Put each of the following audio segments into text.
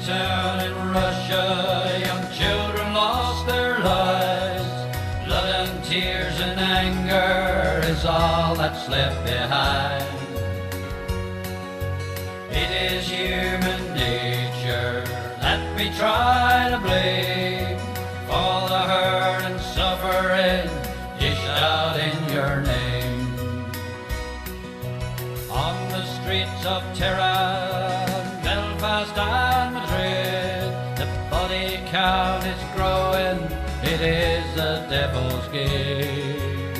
town in Russia, young children lost their lives. Blood and tears and anger is all that's left behind. It is human nature that we try to blame for the hurt and suffering dished out in your name. On the streets of Tehran, Belfast and Madrid, the body count is growing, it is the devil's game.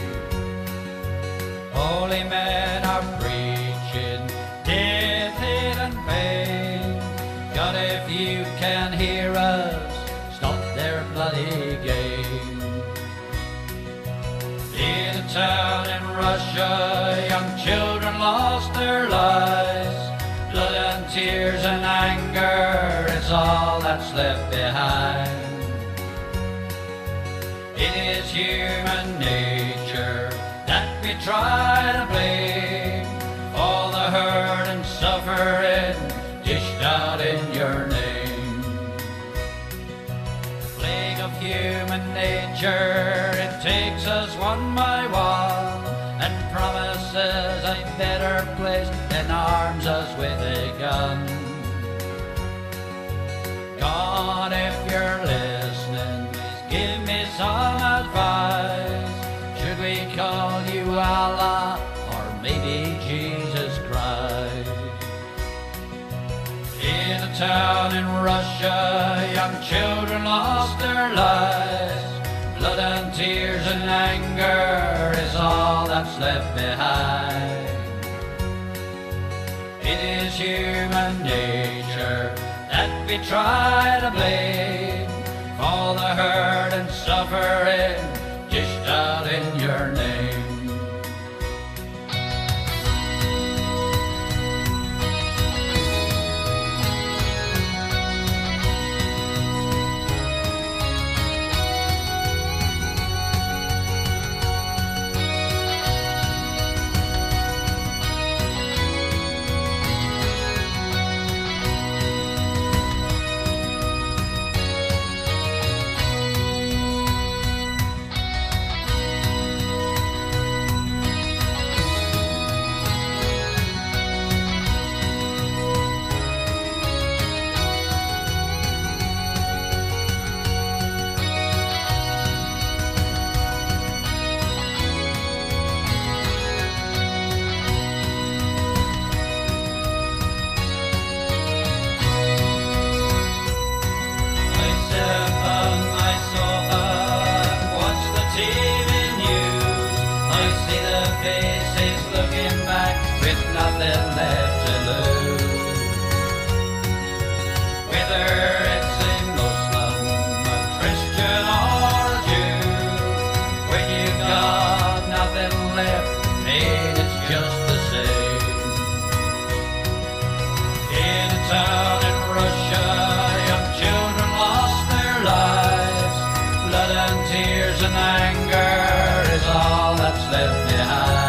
Holy men are preaching death, hate and pain. God, if you can hear us, stop their bloody game. In a town in Russia, young children lost their lives. Blood and tears and anger is all that's left behind. It is human nature that we try to blame for the hurt and suffering dished out in your name. The plague of human nature, it takes us one by one and promises a better place, then arms us with a gun. God, if you're listening, please give me some advice. Should we call you Allah or maybe Jesus Christ? In a town in Russia, young children lost their lives. Blood and tears and anger is all that's left behind. It is human nature that we try to blame for the hurt and suffering dished out in your name. Faces looking back with nothing left to lose. Whether it's a Muslim, a Christian or a Jew, when you've got nothing left, ain't it's just the same. In a town in Russia, young children lost their lives. Blood and tears and anger is all that's left behind.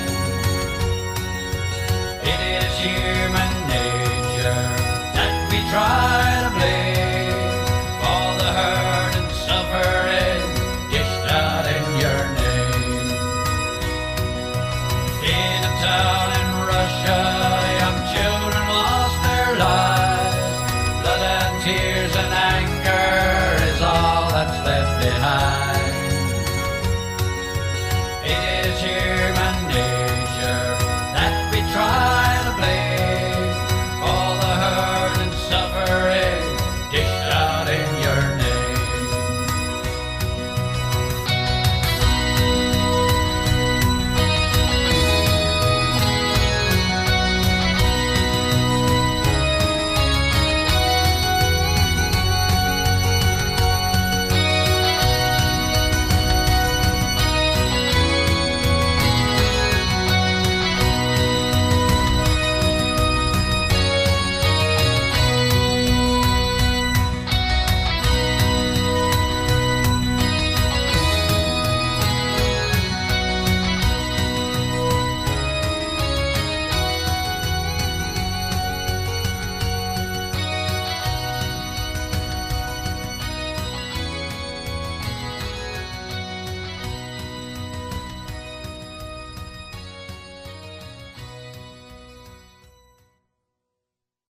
Human nature that we try to blame for the hurt and suffering dished out in your name. In a town in Russia,